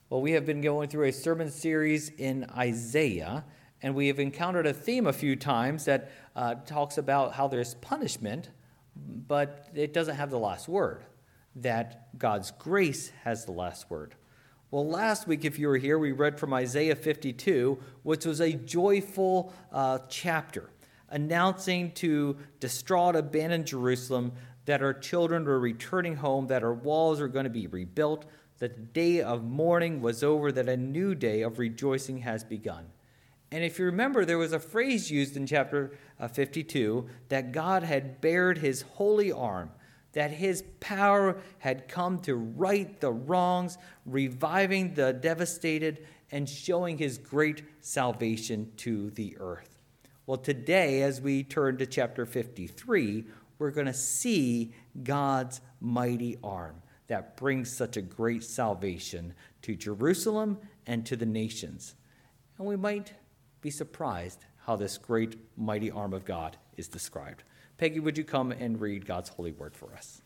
Well, we have been going through a sermon series in Isaiah, and we have encountered a theme a few times that talks about how there's punishment, but it doesn't have the last word, that God's grace has the last word. Well, last week, if you were here, we read from Isaiah 52, which was a joyful chapter, announcing to distraught, abandoned Jerusalem that our children were returning home, that our walls are going to be rebuilt, that the day of mourning was over, that a new day of rejoicing has begun. And if you remember, there was a phrase used in chapter 52 that God had bared his holy arm, that his power had come to right the wrongs, reviving the devastated, and showing his great salvation to the earth. Well, today, as we turn to chapter 53, we're going to see God's mighty arm that brings such a great salvation to Jerusalem and to the nations. And we might be surprised how this great mighty arm of God is described. Peggy, would you come and read God's holy word for us?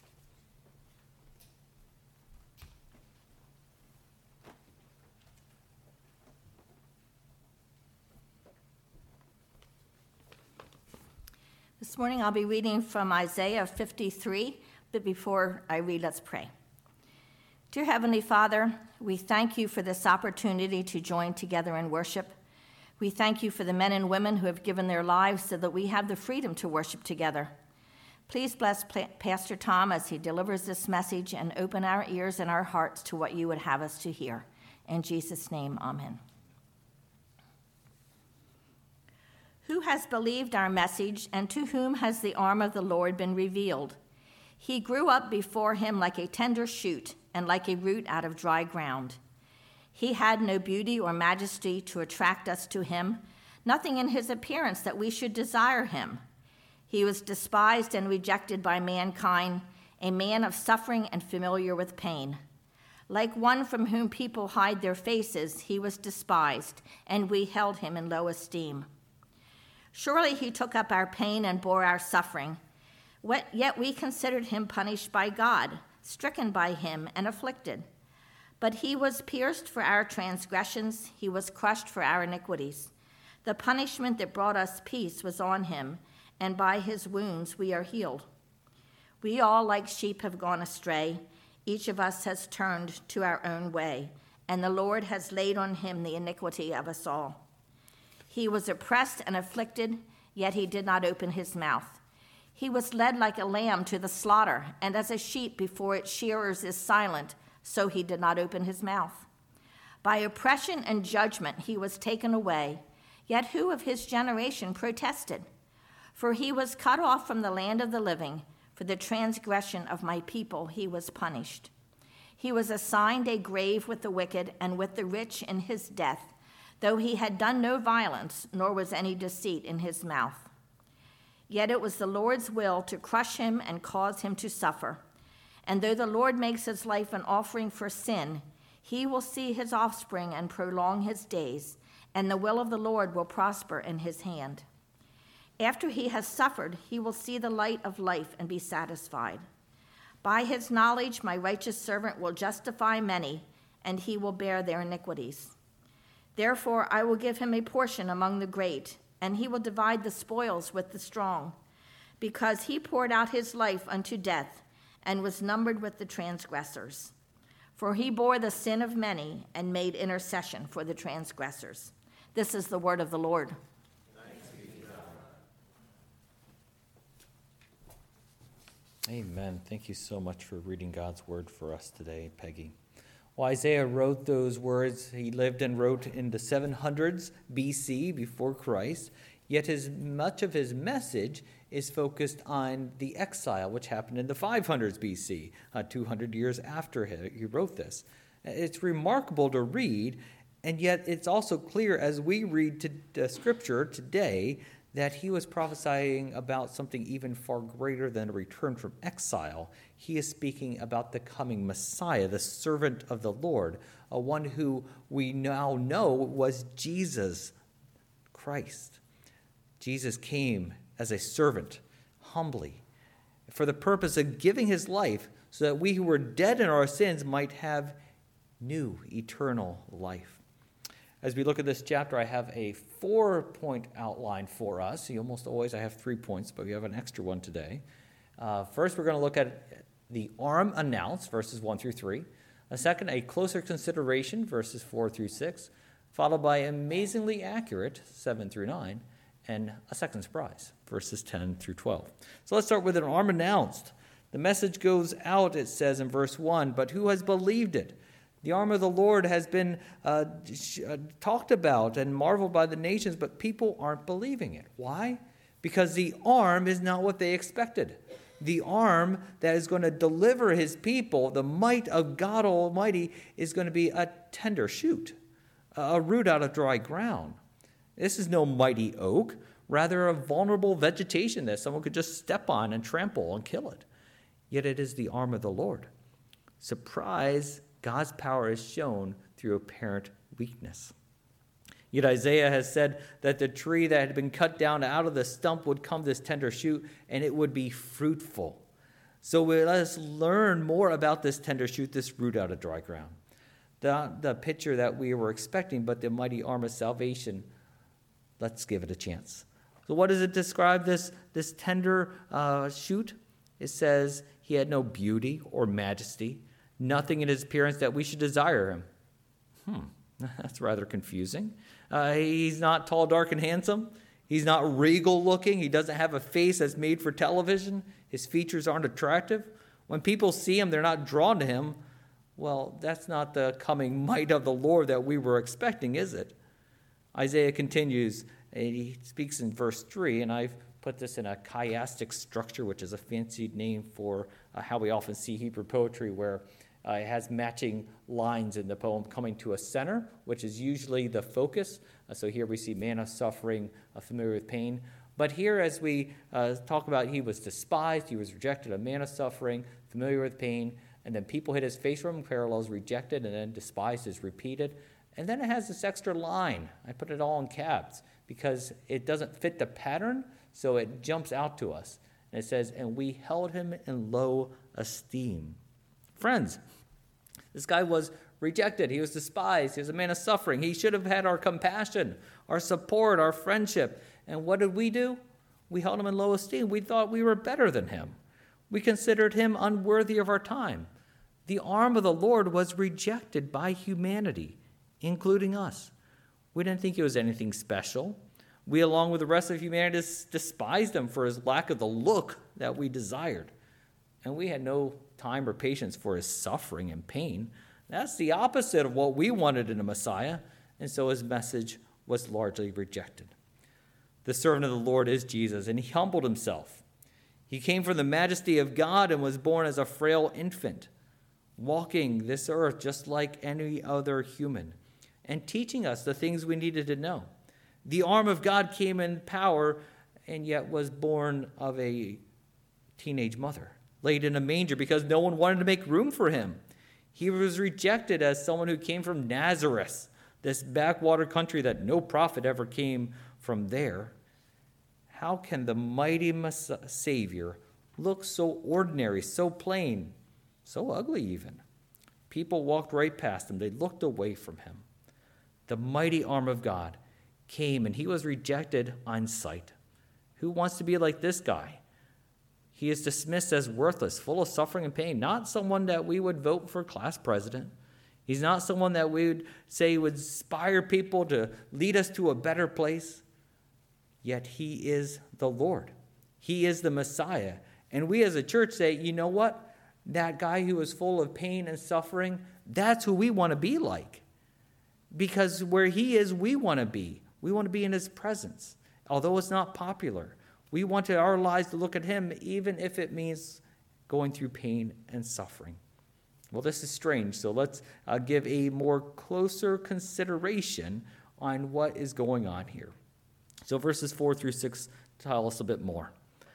This morning I'll be reading from Isaiah 53, but before I read, let's pray. Dear Heavenly Father, we thank you for this opportunity to join together in worship. We thank you for the men and women who have given their lives so that we have the freedom to worship together. Please bless Pastor Tom as he delivers this message and open our ears and our hearts to what you would have us to hear. In Jesus' name, amen. Who has believed our message, and to whom has the arm of the Lord been revealed? He grew up before him like a tender shoot and like a root out of dry ground. He had no beauty or majesty to attract us to him, nothing in his appearance that we should desire him. He was despised and rejected by mankind, a man of suffering and familiar with pain. Like one from whom people hide their faces, he was despised, and we held him in low esteem. Surely he took up our pain and bore our suffering. Yet we considered him punished by God, stricken by him and afflicted. But he was pierced for our transgressions, he was crushed for our iniquities. The punishment that brought us peace was on him, and by his wounds we are healed. We all like sheep have gone astray. Each of us has turned to our own way, and the Lord has laid on him the iniquity of us all. He was oppressed and afflicted, yet he did not open his mouth. He was led like a lamb to the slaughter, and as a sheep before its shearers is silent, so he did not open his mouth. By oppression and judgment he was taken away, yet who of his generation protested? For he was cut off from the land of the living, for the transgression of my people he was punished. He was assigned a grave with the wicked and with the rich in his death, though he had done no violence, nor was any deceit in his mouth. Yet it was the Lord's will to crush him and cause him to suffer. And though the Lord makes his life an offering for sin, he will see his offspring and prolong his days, and the will of the Lord will prosper in his hand. After he has suffered, he will see the light of life and be satisfied. By his knowledge, my righteous servant will justify many, and he will bear their iniquities. Therefore, I will give him a portion among the great, and he will divide the spoils with the strong, because he poured out his life unto death and was numbered with the transgressors. For he bore the sin of many and made intercession for the transgressors. This is the word of the Lord. Thanks be to God. Amen. Thank you so much for reading God's word for us today, Peggy. Well, Isaiah wrote those words. He lived and wrote in the 700s BC, before Christ, yet much of his message is focused on the exile, which happened in the 500s BC, 200 years after he wrote this. It's remarkable to read, and yet it's also clear as we read Scripture today that he was prophesying about something even far greater than a return from exile. He is speaking about the coming Messiah, the servant of the Lord, one who we now know was Jesus Christ. Jesus came as a servant, humbly, for the purpose of giving his life so that we who were dead in our sins might have new eternal life. As we look at this chapter, I have a 4-point outline for us. Almost always I have 3 points, but we have an extra one today. First, we're going to look at the arm announced, verses 1 through 3. A second, a closer consideration, verses 4 through 6, followed by amazingly accurate, 7 through 9, and a second surprise, verses 10 through 12. So let's start with an arm announced. The message goes out, it says in verse 1, but who has believed it? The arm of the Lord has been talked about and marveled by the nations, but people aren't believing it. Why? Because the arm is not what they expected. The arm that is going to deliver his people, the might of God Almighty, is going to be a tender shoot, a root out of dry ground. This is no mighty oak, rather a vulnerable vegetation that someone could just step on and trample and kill it. Yet it is the arm of the Lord. Surprise, God's power is shown through apparent weakness. Yet Isaiah has said that the tree that had been cut down out of the stump would come this tender shoot, and it would be fruitful. So let us learn more about this tender shoot, this root out of dry ground. The picture that we were expecting, but the mighty arm of salvation, let's give it a chance. So what does it describe, this tender shoot? It says he had no beauty or majesty, nothing in his appearance that we should desire him. That's rather confusing. He's not tall, dark, and handsome. He's not regal looking. He doesn't have a face that's made for television. His features aren't attractive. When people see him, they're not drawn to him. Well, that's not the coming might of the Lord that we were expecting, is it? Isaiah continues, and he speaks in verse 3, and I've put this in a chiastic structure, which is a fancy name for how we often see Hebrew poetry, where it has matching lines in the poem coming to a center, which is usually the focus. So here we see man of suffering, familiar with pain. But here, as we talk about, he was despised, he was rejected, a man of suffering, familiar with pain, and then people hid his face from him, parallels rejected, and then despised is repeated. And then it has this extra line. I put it all in caps because it doesn't fit the pattern, so it jumps out to us. And it says, and we held him in low esteem. Friends, this guy was rejected. He was despised. He was a man of suffering. He should have had our compassion, our support, our friendship. And what did we do? We held him in low esteem. We thought we were better than him. We considered him unworthy of our time. The arm of the Lord was rejected by humanity, including us. We didn't think he was anything special. We, along with the rest of humanity, despised him for his lack of the look that we desired. And we had no time or patience for his suffering and pain. That's the opposite of what we wanted in a Messiah, and so his message was largely rejected. The servant of the Lord is Jesus, and he humbled himself. He came from the majesty of God and was born as a frail infant, walking this earth just like any other human, and teaching us the things we needed to know. The arm of God came in power and yet was born of a teenage mother, laid in a manger because no one wanted to make room for him. He was rejected as someone who came from Nazareth, this backwater country that no prophet ever came from there. How can the mighty Savior look so ordinary, so plain, so ugly even? People walked right past him. They looked away from him. The mighty arm of God came, and he was rejected on sight. Who wants to be like this guy? He is dismissed as worthless, full of suffering and pain, not someone that we would vote for class president. He's not someone that we would say would inspire people to lead us to a better place. Yet he is the Lord. He is the Messiah. And we as a church say, you know what? That guy who is full of pain and suffering, that's who we want to be like. Because where he is, we want to be. We want to be in his presence. Although it's not popular, we want our lives to look at him, even if it means going through pain and suffering. Well, this is strange, so let's give a more closer consideration on what is going on here. So verses 4 through 6 tell us a bit more.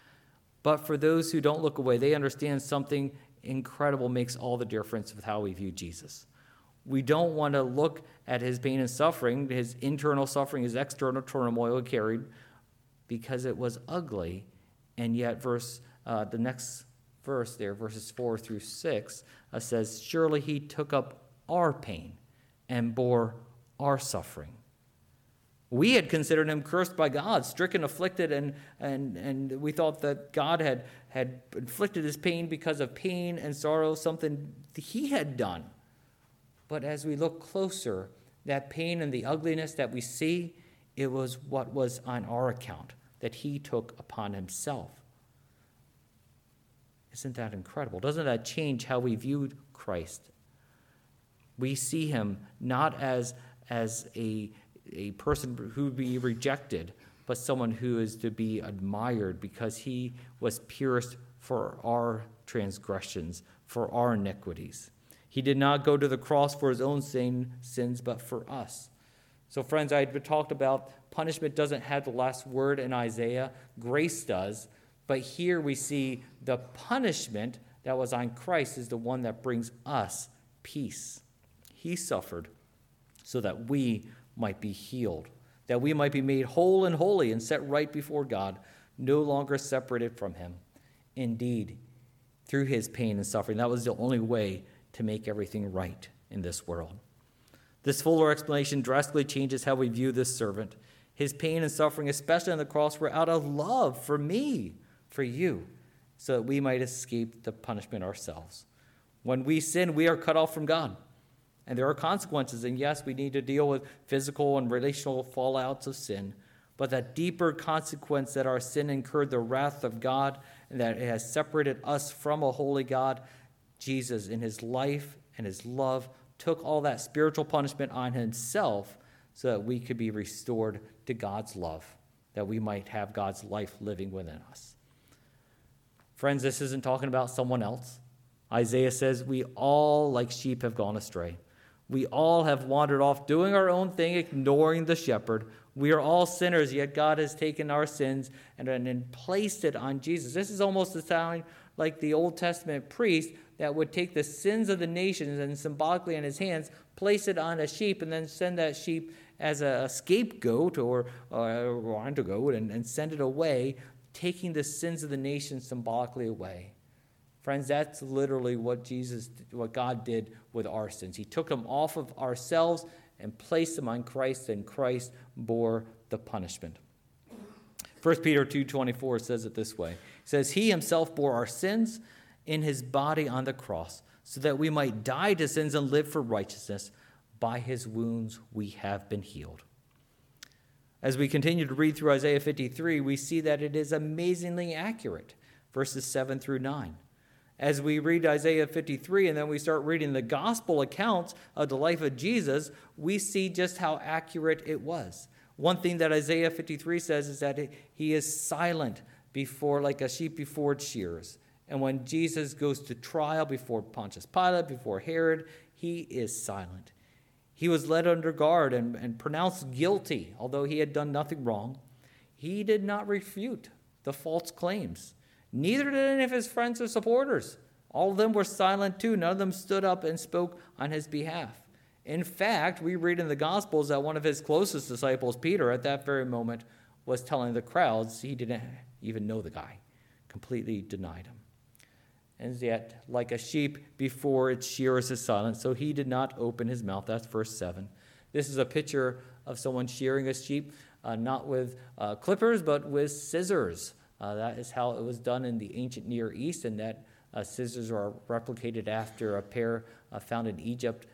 But for those who don't look away, they understand something incredible makes all the difference with how we view Jesus. We don't want to look at his pain and suffering, his internal suffering, his external turmoil he carried, because it was ugly. And yet the next verse there, verses 4 through 6, says, surely he took up our pain and bore our suffering. We had considered him cursed by God, stricken, afflicted, and we thought that God had inflicted his pain because of pain and sorrow, something he had done. But as we look closer, that pain and the ugliness that we see, it was what was on our account, that he took upon himself. Isn't that incredible? Doesn't that change how we view Christ? We see him not as a person who would be rejected, but someone who is to be admired because he was pierced for our transgressions, for our iniquities. He did not go to the cross for his own sins, but for us. So friends, I talked about punishment doesn't have the last word in Isaiah. Grace does. But here we see the punishment that was on Christ is the one that brings us peace. He suffered so that we might be healed, that we might be made whole and holy and set right before God, no longer separated from him. Indeed, through his pain and suffering, that was the only way to make everything right in this world. This fuller explanation drastically changes how we view this servant. His pain and suffering, especially on the cross, were out of love for me, for you, so that we might escape the punishment ourselves. When we sin, we are cut off from God. And there are consequences. And yes, we need to deal with physical and relational fallouts of sin. But that deeper consequence that our sin incurred the wrath of God and that it has separated us from a holy God, Jesus, in his life and his love, took all that spiritual punishment on himself so that we could be restored to God's love, that we might have God's life living within us. Friends, this isn't talking about someone else. Isaiah says, we all like sheep have gone astray. We all have wandered off doing our own thing, ignoring the shepherd. We are all sinners, yet God has taken our sins and placed it on Jesus. This is almost the sound like the Old Testament priest that would take the sins of the nations and symbolically in his hands, place it on a sheep, and then send that sheep as a scapegoat or on to go and send it away, taking the sins of the nations symbolically away. Friends, that's literally what God did with our sins. He took them off of ourselves and placed them on Christ, and Christ bore the punishment. 1 Peter 2:24 says it this way. It says, he himself bore our sins in his body on the cross, so that we might die to sins and live for righteousness. By his wounds we have been healed. As we continue to read through Isaiah 53, we see that it is amazingly accurate, verses 7 through 9. As we read Isaiah 53 and then we start reading the gospel accounts of the life of Jesus, we see just how accurate it was. One thing that Isaiah 53 says is that he is silent before, like a sheep before its shears. And when Jesus goes to trial before Pontius Pilate, before Herod, he is silent. He was led under guard and pronounced guilty, although he had done nothing wrong. He did not refute the false claims. Neither did any of his friends or supporters. All of them were silent too. None of them stood up and spoke on his behalf. In fact, we read in the Gospels that one of his closest disciples, Peter, at that very moment was telling the crowds he didn't even know the guy, completely denied him. And yet, like a sheep before its shearers is silent, so he did not open his mouth. That's verse 7. This is a picture of someone shearing a sheep, not with clippers, but with scissors. That is how it was done in the ancient Near East, and that scissors are replicated after a pair found in Egypt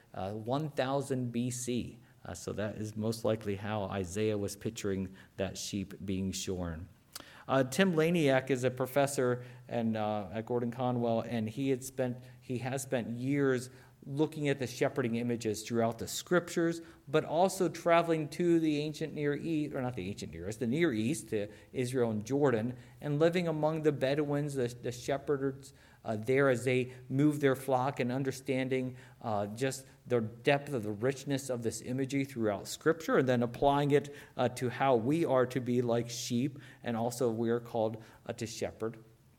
1000 BC. So that is most likely how Isaiah was picturing that sheep being shorn. Tim Laniak is a professor at Gordon Conwell, and he has spent years looking at the shepherding images throughout the scriptures, but also traveling to the ancient Near East, or not the ancient Near East, the Near East, to Israel and Jordan, and living among the Bedouins, the shepherds there as they move their flock, and understanding just the depth of the richness of this imagery throughout Scripture, and then applying it to how we are to be like sheep, and also we are called to shepherd.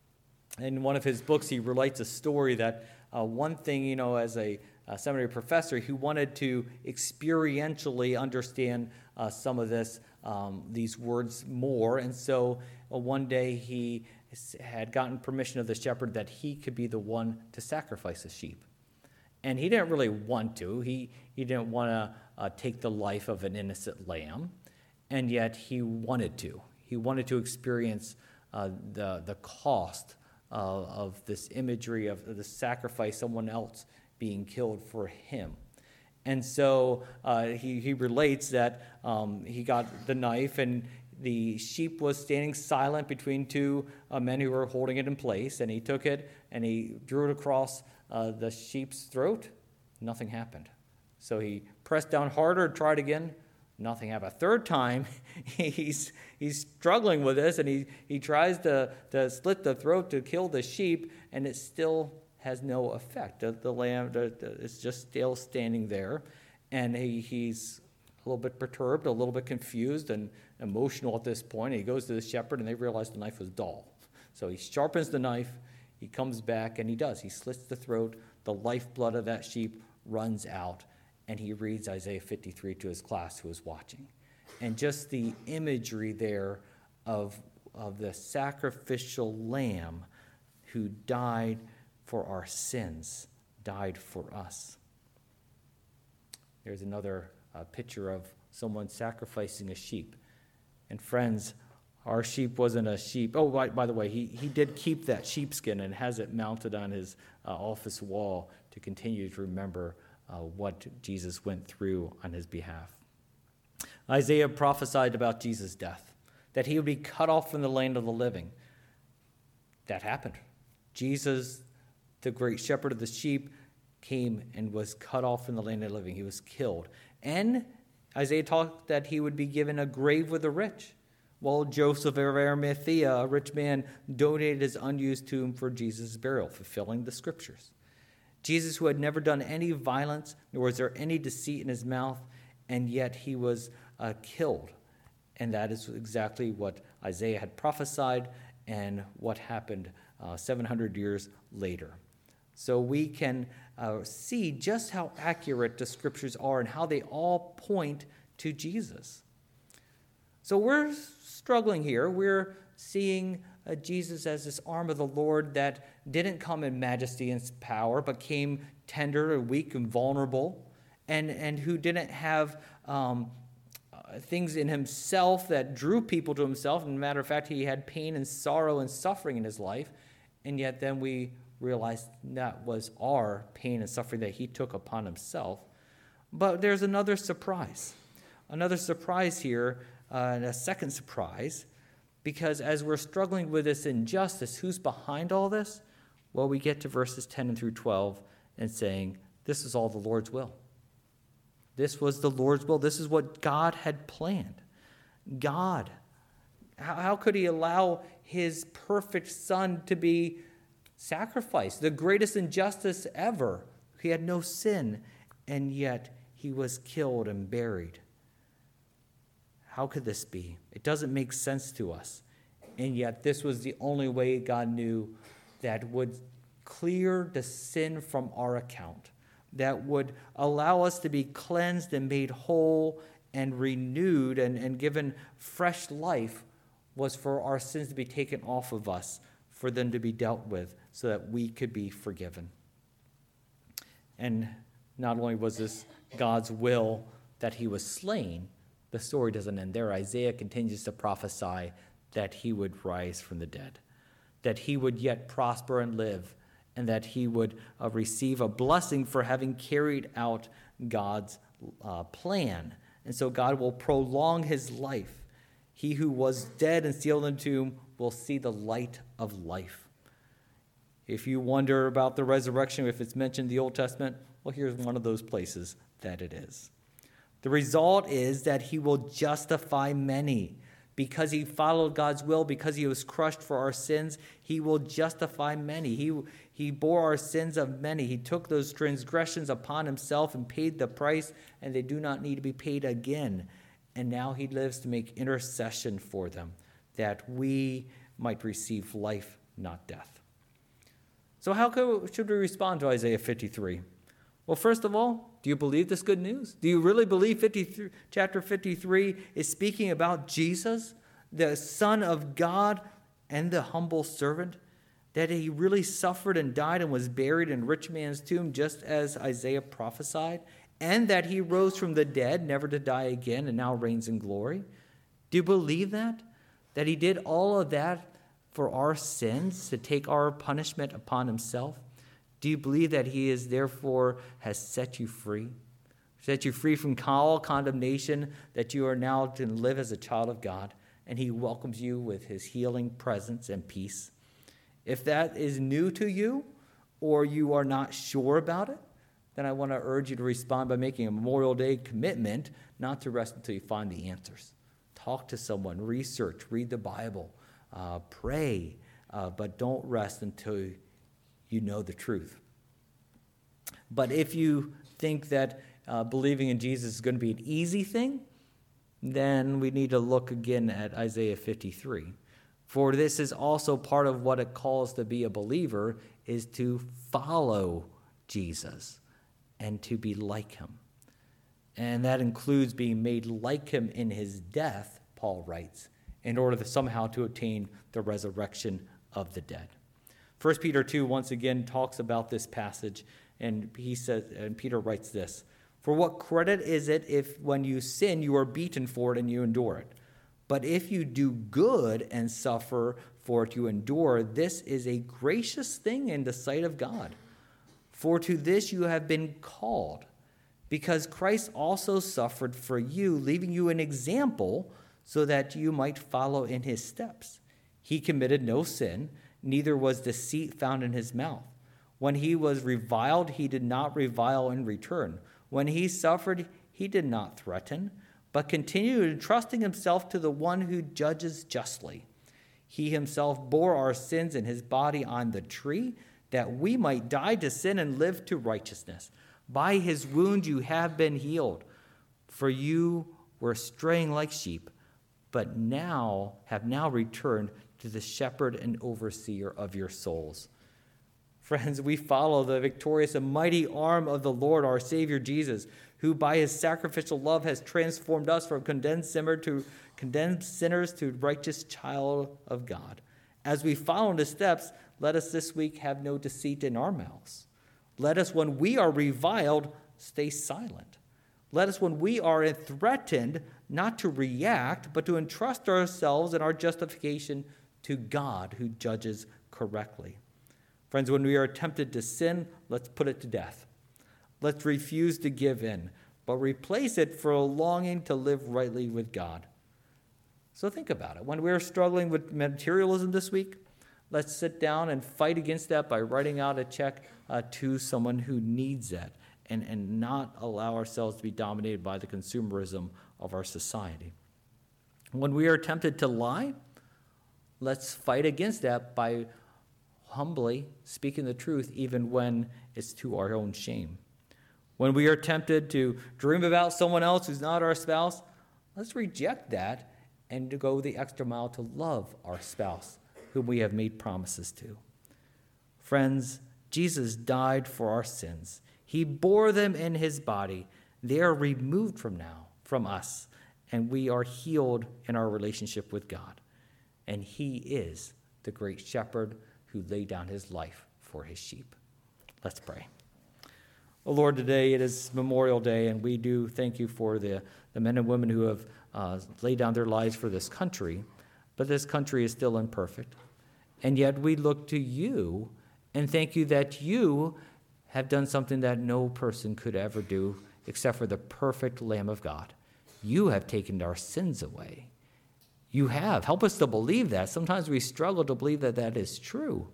In one of his books, he relates a story that one thing, as a seminary professor, he wanted to experientially understand some of these words more, and so one day he had gotten permission of the shepherd that he could be the one to sacrifice a sheep. And he didn't really want to. He didn't want to take the life of an innocent lamb, and yet he wanted to. He wanted to experience the cost of this imagery of the sacrifice, someone else being killed for him. And so he relates that he got the knife, and the sheep was standing silent between two men who were holding it in place, and he took it and he drew it across the sheep's throat. Nothing happened. So he pressed down harder, tried again. Nothing happened. A third time, he's struggling with this, and he tries to slit the throat to kill the sheep, and it still has no effect. The lamb is just still standing there, and he's a little bit perturbed, a little bit confused and emotional at this point. He goes to the shepherd, and they realize the knife was dull. So he sharpens the knife, he comes back, and he does. He slits the throat. The lifeblood of that sheep runs out, and he reads Isaiah 53 to his class who was watching. And just the imagery there of the sacrificial lamb who died for our sins, died for us. There's another picture of someone sacrificing a sheep. And friends, our sheep wasn't a sheep. Oh, by the way, he did keep that sheepskin and has it mounted on his office wall to continue to remember what Jesus went through on his behalf. Isaiah prophesied about Jesus' death, that he would be cut off from the land of the living. That happened. Jesus, the great shepherd of the sheep, came and was cut off from the land of the living. He was killed. And Isaiah talked that he would be given a grave with the rich. Well, Joseph of Arimathea, a rich man, donated his unused tomb for Jesus' burial, fulfilling the scriptures. Jesus, who had never done any violence, nor was there any deceit in his mouth, and yet he was killed. And that is exactly what Isaiah had prophesied and what happened 700 years later. So we can see just how accurate the scriptures are and how they all point to Jesus. So we're struggling here. We're seeing Jesus as this arm of the Lord that didn't come in majesty and power, but came tender and weak and vulnerable, and who didn't have things in himself that drew people to himself. As a matter of fact, he had pain and sorrow and suffering in his life, and yet then we realized that was our pain and suffering that he took upon himself. But there's another surprise here, and a second surprise, because as we're struggling with this injustice, who's behind all this? Well, we get to verses 10 through 12 and saying, this is all the Lord's will. This was the Lord's will. This is what God had planned. God, how could he allow his perfect son to be sacrificed? The greatest injustice ever. He had no sin, and yet he was killed and buried. How could this be? It doesn't make sense to us. And yet this was the only way God knew that would clear the sin from our account, that would allow us to be cleansed and made whole and renewed and given fresh life, was for our sins to be taken off of us, for them to be dealt with, so that we could be forgiven. And not only was this God's will that he was slain, the story doesn't end there. Isaiah continues to prophesy that he would rise from the dead, that he would yet prosper and live, and that he would receive a blessing for having carried out God's plan. And so God will prolong his life. He who was dead and sealed in the tomb will see the light of life. If you wonder about the resurrection, if it's mentioned in the Old Testament, well, here's one of those places that it is. The result is that he will justify many. Because he followed God's will, because he was crushed for our sins, he will justify many. He bore our sins of many. He took those transgressions upon himself and paid the price, and they do not need to be paid again. And now he lives to make intercession for them, that we might receive life, not death. So how should we respond to Isaiah 53? Well, first of all, do you believe this good news? Do you really believe chapter 53 is speaking about Jesus, the Son of God and the humble servant? that he really suffered and died and was buried in a rich man's tomb, just as Isaiah prophesied, and that he rose from the dead, never to die again, and now reigns in glory? Do you believe that? That he did all of that for our sins, to take our punishment upon himself? Do you believe that he is therefore has set you free? Set you free from all condemnation, that you are now to live as a child of God, and he welcomes you with his healing presence and peace. If that is new to you, or you are not sure about it, then I want to urge you to respond by making a Memorial Day commitment not to rest until you find the answers. Talk to someone, research, read the Bible, pray, but don't rest until you know the truth. But if you think that believing in Jesus is going to be an easy thing, then we need to look again at Isaiah 53. For this is also part of what it calls to be a believer, is to follow Jesus and to be like him. And that includes being made like him in his death, Paul writes, in order to somehow to attain the resurrection of the dead. 1 Peter 2 once again talks about this passage, and he says, and Peter writes this: "For what credit is it if when you sin you are beaten for it and you endure it? But if you do good and suffer for it you endure, this is a gracious thing in the sight of God. For to this you have been called, because Christ also suffered for you, leaving you an example so that you might follow in his steps. He committed no sin, neither was deceit found in his mouth. When he was reviled, he did not revile in return. When he suffered, he did not threaten, but continued entrusting himself to the one who judges justly. He himself bore our sins in his body on the tree, that we might die to sin and live to righteousness. By his wounds you have been healed. For you were straying like sheep, but have now returned to the shepherd and overseer of your souls." Friends, we follow the victorious and mighty arm of the Lord, our Savior Jesus, who by his sacrificial love has transformed us from condemned sinners to righteous child of God. As we follow in his steps, let us this week have no deceit in our mouths. Let us, when we are reviled, stay silent. Let us, when we are threatened, not to react, but to entrust ourselves and our justification to God, who judges correctly. Friends, when we are tempted to sin, let's put it to death. Let's refuse to give in, but replace it for a longing to live rightly with God. So think about it. When we're struggling with materialism this week, let's sit down and fight against that by writing out a check to someone who needs that, and not allow ourselves to be dominated by the consumerism of our society. When we are tempted to lie, let's fight against that by humbly speaking the truth, even when it's to our own shame. When we are tempted to dream about someone else who's not our spouse, let's reject that and to go the extra mile to love our spouse, whom we have made promises to. Friends, Jesus died for our sins. He bore them in his body. They are removed from us, and we are healed in our relationship with God. And he is the great shepherd who laid down his life for his sheep. Let's pray. Oh Lord, today it is Memorial Day, and we do thank you for the men and women who have laid down their lives for this country, but this country is still imperfect. And yet we look to you and thank you that you have done something that no person could ever do except for the perfect Lamb of God. You have taken our sins away. You have. Help us to believe that. Sometimes we struggle to believe that that is true.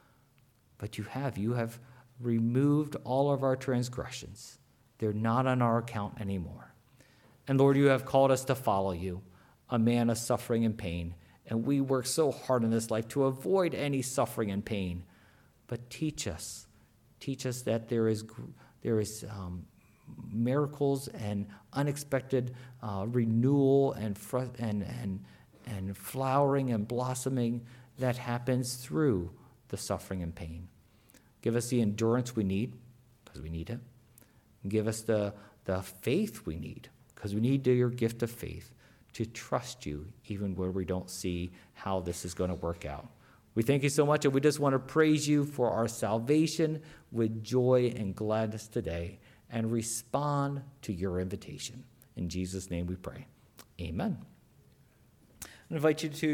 But you have. You have removed all of our transgressions. They're not on our account anymore. And Lord, you have called us to follow you, a man of suffering and pain. And we work so hard in this life to avoid any suffering and pain. But teach us that there is miracles and unexpected renewal and flowering and blossoming that happens through the suffering and pain. Give us the endurance we need, because we need it. And give us the faith we need, because we need your gift of faith to trust you even where we don't see how this is going to work out. We thank you so much, and we just want to praise you for our salvation with joy and gladness today and respond to your invitation. In Jesus' name we pray. Amen. I invite you to